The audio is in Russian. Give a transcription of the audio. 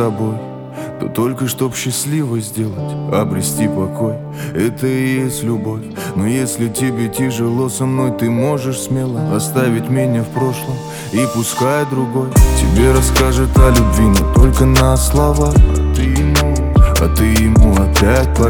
тобой, то только чтоб счастливой сделать, обрести покой. Это и есть любовь. Но если тебе тяжело со мной, ты можешь смело оставить меня в прошлом, и пускай другой тебе расскажет о любви, но только на слова. А ты ему опять поверь.